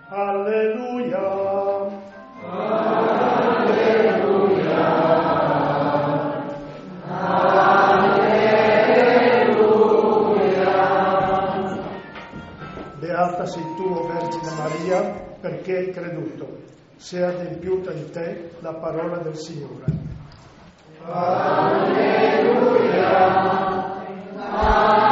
Alleluia. Alleluia. Alleluia. Beata sei tu, o Vergine Maria, perché hai creduto. Sia adempiuta in te la parola del Signore. Alleluia. Alleluia.